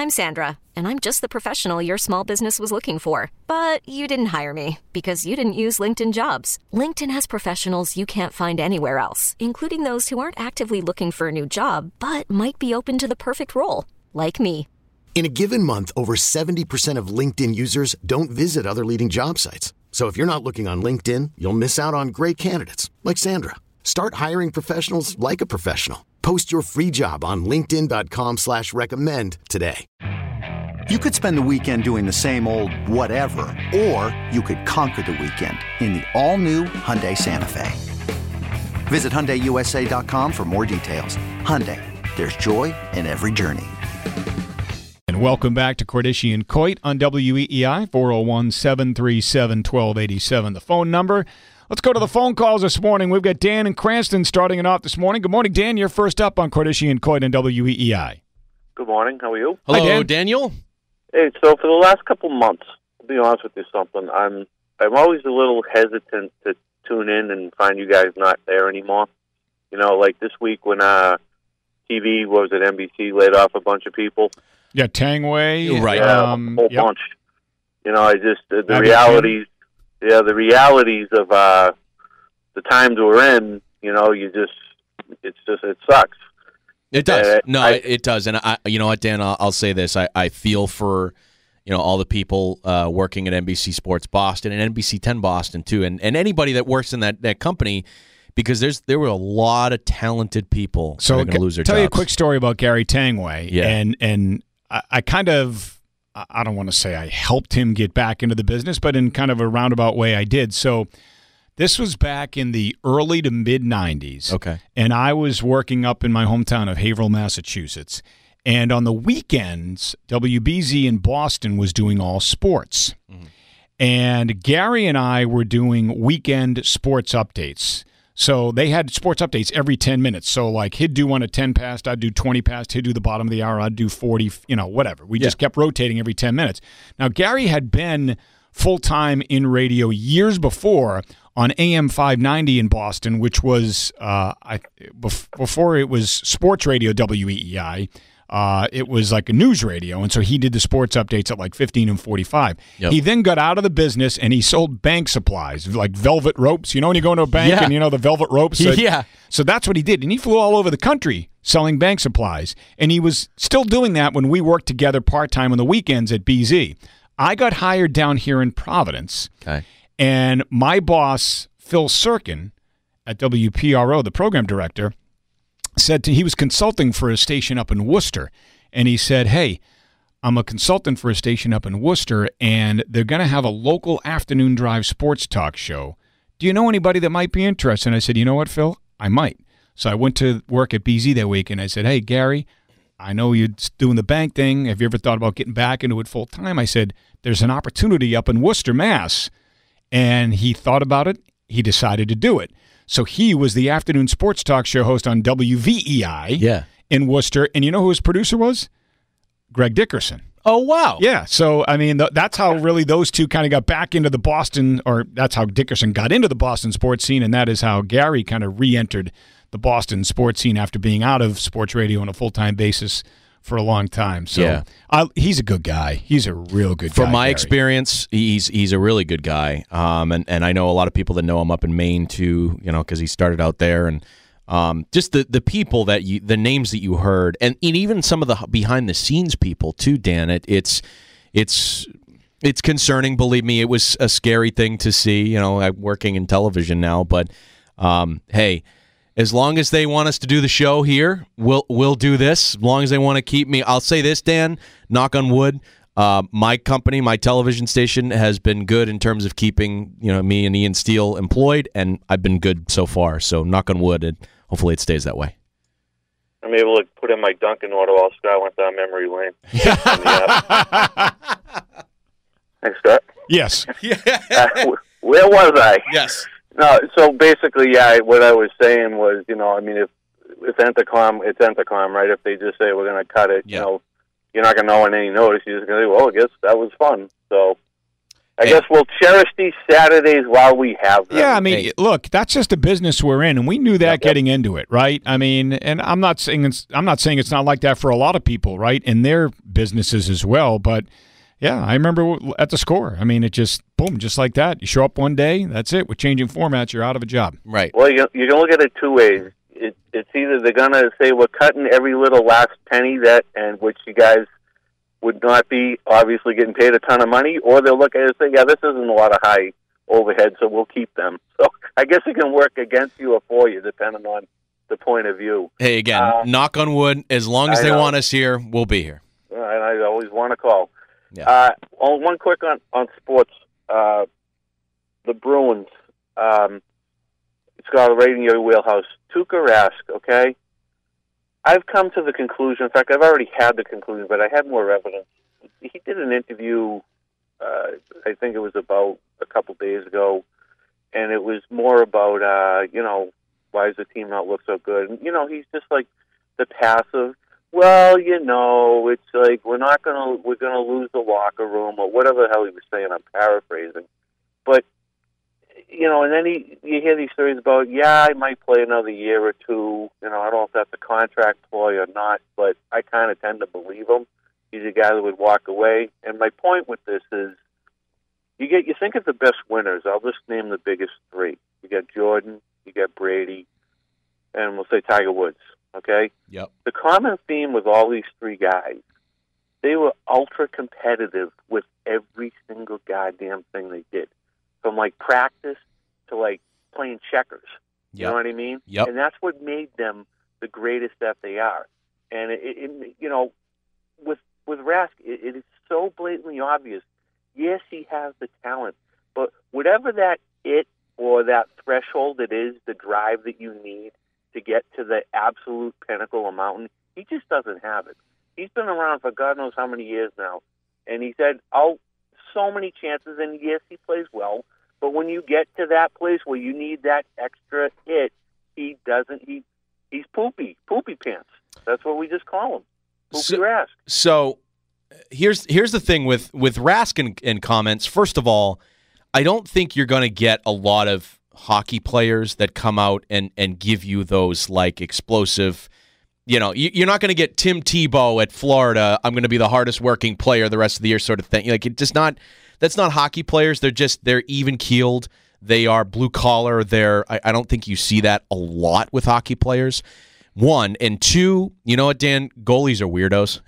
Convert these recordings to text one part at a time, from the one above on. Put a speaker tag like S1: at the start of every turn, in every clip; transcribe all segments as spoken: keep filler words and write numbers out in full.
S1: I'm Sandra, and I'm just the professional your small business was looking for. But you didn't hire me because you didn't use LinkedIn Jobs. LinkedIn has professionals you can't find anywhere else, including those who aren't actively looking for a new job, but might be open to the perfect role, like me.
S2: In a given month, over seventy percent of LinkedIn users don't visit other leading job sites. So if you're not looking on LinkedIn, you'll miss out on great candidates like Sandra. Start hiring professionals like a professional. Post your free job on linkedin dot com slash recommend today.
S3: You could spend the weekend doing the same old whatever, or you could conquer the weekend in the all-new Hyundai Santa Fe. Visit Hyundai U S A dot com for more details. Hyundai, there's joy in every journey.
S4: And welcome back to Cordischi and Coit on W E E I, four oh one, seven three seven, one two eight seven, the phone number. Let's go to the phone calls this morning. We've got Dan in Cranston starting it off this morning. Good morning, Dan. You're first up on Cordischi and Coit on W E E I.
S5: Good morning. How are you?
S6: Hello,
S4: Hi, Dan.
S6: Daniel.
S5: Hey, so for the last couple months, I'll be honest with you something. I'm I'm always a little hesitant to tune in and find you guys not there anymore. You know, like this week when uh, T V, what was it, N B C laid off a bunch of people.
S4: Yeah, Tangway.
S6: Right.
S5: Yeah,
S4: Um,
S5: a whole
S4: yep.
S5: bunch. You know, I just, the, the
S4: Abby
S5: realities, yeah, the realities of uh, the times we're in, you know, you just, it's just, it sucks.
S6: It does.
S5: Uh,
S6: no,
S5: I-
S6: it, it does. And I, you know what, Dan? I'll, I'll say this: I, I feel for, you know, all the people uh, working at N B C Sports Boston and N B C ten Boston too, and, and anybody that works in that, that company, because there's there were a lot of talented people
S4: So
S6: that are going to lose their
S4: tell
S6: jobs.
S4: you a quick story about Gary Tangway.
S6: Yeah.
S4: And, and I, I kind of, I don't want to say I helped him get back into the business, but in kind of a roundabout way I did. So this was back in the early to mid nineties.
S6: Okay.
S4: And I was working up in my hometown of Haverhill, Massachusetts. And on the weekends, W B Z in Boston was doing all sports. Mm-hmm. And Gary and I were doing weekend sports updates. So they had sports updates every ten minutes. So, like, he'd do one at ten past, I'd do twenty past, he'd do the bottom of the hour, I'd do forty, you know, whatever. We
S6: Yeah.
S4: just kept rotating every ten minutes. Now, Gary had been full-time in radio years before on A M five ninety in Boston, which was, uh, I bef- before it was sports radio W E E I, uh, it was like a news radio. And so he did the sports updates at like fifteen and forty-five.
S6: Yep.
S4: He then got out of the business and he sold bank supplies, like velvet ropes. You know when you go into a bank
S6: Yeah.
S4: and you know the velvet ropes? So,
S6: Yeah.
S4: So that's what he did. And he flew all over the country selling bank supplies. And he was still doing that when we worked together part-time on the weekends at B Z. I got hired down here in Providence.
S6: Okay.
S4: And my boss, Phil Serkin, at W P R O, the program director, said to, he was consulting for a station up in Worcester. And he said, hey, I'm a consultant for a station up in Worcester, and they're going to have a local afternoon drive sports talk show. Do you know anybody that might be interested? And I said, you know what, Phil? I might. So I went to work at B Z that week, and I said, hey, Gary, I know you're doing the bank thing. Have you ever thought about getting back into it full time? I said, there's an opportunity up in Worcester, Mass. And he thought about it. He decided to do it. So he was the afternoon sports talk show host on W V E I
S6: Yeah.
S4: in Worcester. And you know who his producer was? Greg Dickerson.
S6: Oh, wow.
S4: Yeah. So, I mean, th- that's how really those two kind of got back into the Boston, or that's how Dickerson got into the Boston sports scene. And that is how Gary kind of re-entered the Boston sports scene after being out of sports radio on a full-time basis for a long time. So
S6: Yeah.
S4: I, he's a good guy. He's a real good guy.
S6: From my
S4: Gary.
S6: experience, he's he's a really good guy, um, and and I know a lot of people that know him up in Maine too. You know, because he started out there, and um, just the the people that you, the names that you heard, and, and even some of the behind the scenes people too. Dan, it, it's it's it's concerning. Believe me, it was a scary thing to see. You know, I'm working in television now, but um, hey. As long as they want us to do the show here, we'll we'll do this. As long as they want to keep me, I'll say this, Dan, knock on wood. Uh, my company, my television station, has been good in terms of keeping you know me and Ian Steele employed, and I've been good so far. So knock on wood, and hopefully it stays that way.
S5: I'm able to put in my Dunkin' order while Scott went down memory lane. Thanks, Scott.
S4: Yes.
S5: Uh, wh- where was I?
S6: Yes.
S5: No, so basically, yeah, what I was saying was, you know, I mean, if it's Entercom, it's Entercom, right? If they just say we're going to cut it,
S6: Yeah.
S5: you know, you're not going to know on any notice. You're just going to say, well, I guess that was fun. So, I
S6: Hey.
S5: guess we'll cherish these Saturdays while we have them.
S4: Yeah, I mean,
S6: Hey.
S4: look, that's just the business we're in, and we knew that
S5: Yep.
S4: getting into it, right? I mean, and I'm not saying it's, I'm not saying it's not like that for a lot of people, right, in their businesses as well. But yeah, I remember at the Score. I mean, it just boom, just like that. You show up one day, that's it. With changing formats, you're out of a job.
S6: Right.
S5: Well, you, you can look at it two ways. It, it's either they're going to say we're cutting every little last penny that, and which you guys would not be obviously getting paid a ton of money, or they'll look at it and say, yeah, this isn't a lot of high overhead, so we'll keep them. So I guess it can work against you or for you, depending on the point of view.
S6: Hey, again,
S5: Uh,
S6: knock on wood. As long as
S5: I
S6: they
S5: know.
S6: want us here, we'll be here.
S5: Uh, and I always want to call.
S6: Yeah.
S5: Uh, on one quick on, on sports, uh, the Bruins, um, it's got right in your wheelhouse. Tuukka Rask, okay? I've come to the conclusion, in fact, I've already had the conclusion, but I had more evidence. He did an interview, uh, I think it was about a couple days ago, and it was more about, uh, you know, why does the team not look so good? And, you know, he's just like the passive, well, you know, it's like we're not going to, we're going to lose the locker room, or whatever the hell he was saying, I'm paraphrasing. But, you know, and then he, you hear these stories about, yeah, I might play another year or two. You know, I don't know if that's a contract ploy or not, but I kind of tend to believe him. He's a guy that would walk away. And my point with this is, you get you think of the best winners. I'll just name the biggest three. You got Jordan, you got Brady, and we'll say Tiger Woods. Okay.
S6: Yep.
S5: The common theme with all these three guys, they were ultra competitive with every single goddamn thing they did. From like practice to like playing checkers. You
S6: Yep.
S5: know what I mean?
S6: Yep.
S5: And that's what made them the greatest that they are. And it, it you know, with with Rask, it, it is so blatantly obvious. Yes, he has the talent, but whatever that it or that threshold it is, the drive that you need to get to the absolute pinnacle of mountain, he just doesn't have it. He's been around for God knows how many years now, and he said, "Oh, so many chances." And yes, he plays well. But when you get to that place where you need that extra hit, he doesn't. He he's poopy, poopy pants. That's what we just call him, poopy
S6: So-
S5: Rask.
S6: So here's here's the thing with with Rask and, and comments. First of all, I don't think you're going to get a lot of hockey players that come out and and give you those like explosive. You know, you, you're not going to get Tim Tebow at Florida. I'm going to be the hardest working player the rest of the year, sort of thing. Like it just not. That's not hockey players. They're just they're even keeled. They are blue collar. They're I, I don't think you see that a lot with hockey players. One and two, you know what, Dan? Goalies are weirdos.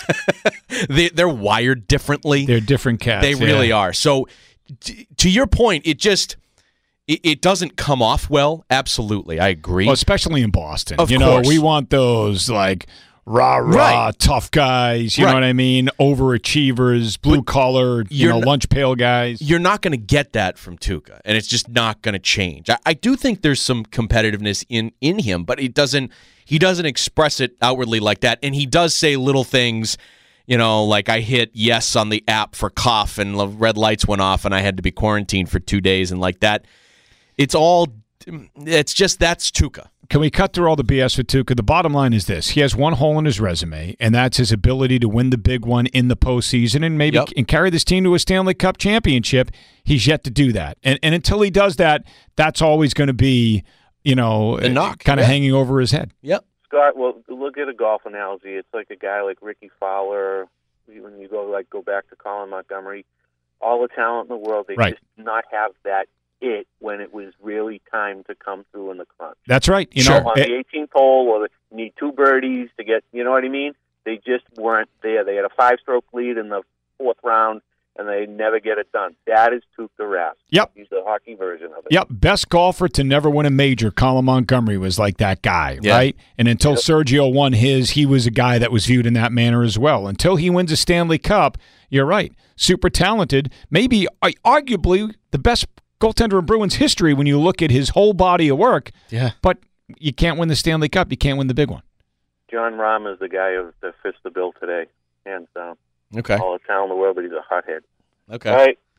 S6: they they're wired differently.
S4: They're different cats.
S6: They really
S4: yeah.
S6: are. So t- to your point, it just it, it doesn't come off well. Absolutely, I agree.
S4: Well, especially in Boston.
S6: Of
S4: you know,
S6: course.
S4: we want those like rah rah
S6: Right.
S4: tough guys. You
S6: Right.
S4: know what I mean? Overachievers, blue collar, you
S6: you're
S4: know,
S6: not-
S4: lunch pail guys.
S6: You're not going to get that from Tuukka, and it's just not going to change. I, I do think there's some competitiveness in in him, but it doesn't. He doesn't express it outwardly like that, and he does say little things. You know, like I hit yes on the app for cough, and the red lights went off, and I had to be quarantined for two days, and like that. It's all. It's just that's Tuukka.
S4: Can we cut through all the B S with Tuukka? The bottom line is this. He has one hole in his resume, and that's his ability to win the big one in the postseason and maybe
S6: Yep.
S4: and carry this team to a Stanley Cup championship. He's yet to do that. And and until he does that, that's always going to be, you know,
S6: The knock,
S4: kind of
S6: yeah.
S4: hanging over his head.
S6: Yep.
S5: Scott, well, look at a golf analogy. It's like a guy like Ricky Fowler. When you go like go back to Colin Montgomery, all the talent in the world, they
S4: Right.
S5: just not have that it when it was really time to come through in the crunch.
S4: That's right. You
S6: Sure.
S4: know,
S5: On
S4: it-
S5: the eighteenth hole, or you need two birdies to get, you know what I mean? They just weren't there. They had a five-stroke lead in the fourth round, and they never get it done. That is Tuukka Rask.
S4: Yep.
S5: He's the hockey version of it.
S4: Yep, best golfer to never win a major. Colin Montgomery was like that guy,
S6: Yeah.
S4: right? And until Sergio won his, he was a guy that was viewed in that manner as well. Until he wins a Stanley Cup, you're right. Super talented, maybe uh, arguably the best goaltender in Bruins history when you look at his whole body of work.
S6: Yeah.
S4: But you can't win the Stanley Cup. You can't win the big one.
S5: John Rahm is the guy of that fits the bill today, hands down.
S6: Okay.
S5: All the talent in the world, but he's a hothead.
S6: Okay.
S5: All right.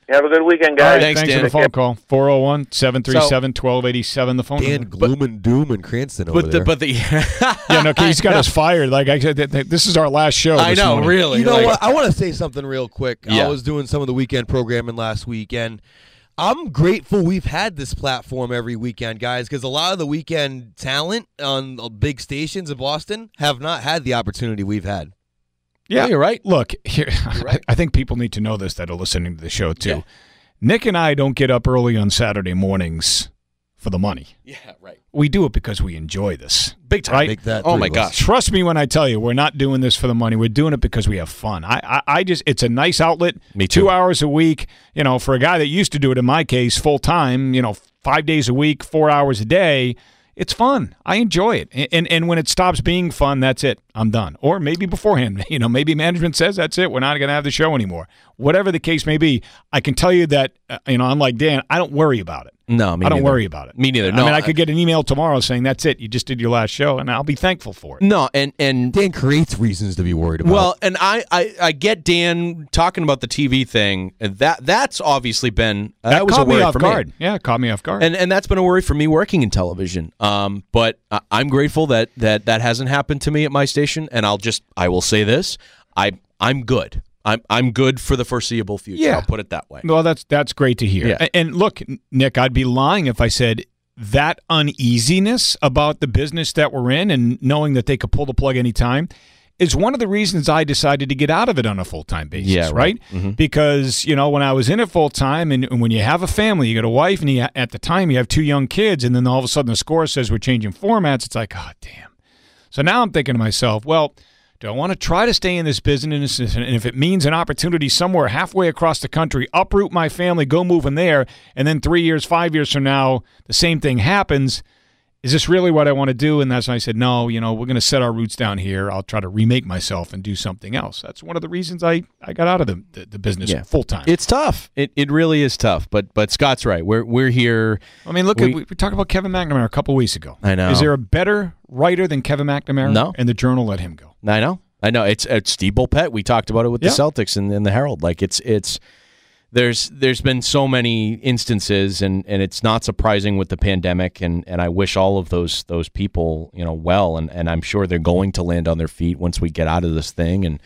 S5: Have a good weekend, guys.
S4: All right,
S6: Thanks,
S4: thanks
S6: Dan.
S4: for the phone call. four oh one, seven three seven, one two eight seven, the phone
S7: Dan
S4: number.
S7: Gloom and Doom and Cranston over
S6: But
S7: there.
S6: the, but the
S4: Yeah, no, he's got us fired. Like I said, th- th- this is our last show.
S6: I
S4: this
S6: know,
S4: morning.
S6: really.
S7: You know
S6: like-
S7: what? I want to say something real quick.
S6: Yeah.
S7: I was doing some of the weekend programming last week, and I'm grateful we've had this platform every weekend, guys, because a lot of the weekend talent on the big stations in Boston have not had the opportunity we've had.
S4: Yeah,
S6: you're right.
S4: Look, here,
S7: right.
S4: I think people need to know this that are listening to the show too.
S6: Yeah.
S4: Nick and I don't get up early on Saturday mornings for the money.
S6: Yeah, right.
S4: We do it because we enjoy this.
S6: Big time.
S4: Right?
S7: Make that
S6: Oh,
S7: three
S6: my
S7: of us.
S6: gosh.
S4: Trust me when I tell you, we're not doing this for the money. We're doing it because we have fun. I, I, I just, it's a nice outlet.
S6: Me too.
S4: Two hours a week, you know, for a guy that used to do it, in my case, full time, you know, five days a week, four hours a day. It's fun. I enjoy it. And, and and when it stops being fun, that's it. I'm done. Or maybe beforehand, you know, maybe management says that's it. We're not going to have the show anymore. Whatever the case may be, I can tell you that, uh, you know, unlike Dan, I don't worry about it.
S6: No, me
S4: I don't
S6: neither.
S4: worry about it.
S6: Me neither.
S4: I
S6: No,
S4: mean, I
S6: I-
S4: could get an email tomorrow saying that's it. You just did your last show, and I'll be thankful for it.
S6: No, and and
S7: Dan creates reasons to be worried about.
S6: well, and I, I I get Dan talking about the T V thing. And that that's obviously been uh, that, was
S4: caught
S6: a worry
S4: me off
S6: for
S4: guard.
S6: me.
S4: Yeah, it caught me off guard.
S6: And and that's been a worry for me working in television. Um, but I, I'm grateful that that that hasn't happened to me at my station. And I'll just I will say this: I I'm good. I'm I'm good for the foreseeable future.
S4: Yeah.
S6: I'll put it that way.
S4: Well, that's that's great to hear.
S6: Yeah.
S4: A- And look, Nick, I'd be lying if I said that uneasiness about the business that we're in and knowing that they could pull the plug anytime is one of the reasons I decided to get out of it on a full-time basis,
S6: Yeah,
S4: right?
S6: right. Mm-hmm.
S4: Because, you know, when I was in it full-time and, and when you have a family, you got a wife, and you, at the time you have two young kids, and then all of a sudden the score says we're changing formats, it's like, oh, damn. So now I'm thinking to myself, well, do I want to try to stay in this business? And if it means an opportunity somewhere halfway across the country, uproot my family, go move in there, and then three years, five years from now, the same thing happens, is this really what I want to do? And that's when I said, no, you know, we're going to set our roots down here. I'll try to remake myself and do something else. That's one of the reasons I, I got out of the, the, the business
S6: Yeah.
S4: full time.
S6: It's tough. It it really is tough. But but Scott's right. We're we're here.
S4: I mean, look,
S6: we-
S4: at, we, we talked about Kevin McNamara a couple weeks ago.
S6: I know.
S4: Is there a better writer than Kevin McNamara?
S6: No.
S4: And the Journal let him go.
S6: I know. I know. It's, it's Steve Bulpett. We talked about it with
S4: Yeah.
S6: the Celtics and, and the Herald. Like it's it's there's there's been so many instances, and, and it's not surprising with the pandemic. And, and I wish all of those those people, you know, well. And, and I'm sure they're going to land on their feet once we get out of this thing. And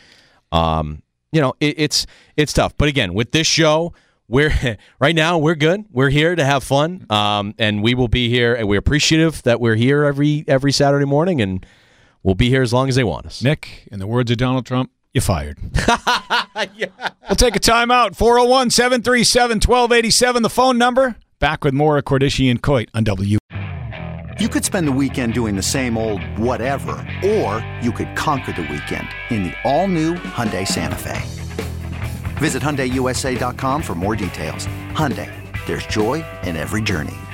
S6: um, you know, it, it's it's tough. But again, with this show, we're right now we're good. We're here to have fun. Um, and we will be here, and we're appreciative that we're here every every Saturday morning, and we'll be here as long as they want us.
S4: Nick, in the words of Donald Trump, you're fired. Yeah. We'll take a timeout. four oh one, seven three seven, one two eight seven, the phone number. Back with more Cordischi and Coit on W.
S3: You could spend the weekend doing the same old whatever, or you could conquer the weekend in the all-new Hyundai Santa Fe. Visit Hyundai U S A dot com for more details. Hyundai, there's joy in every journey.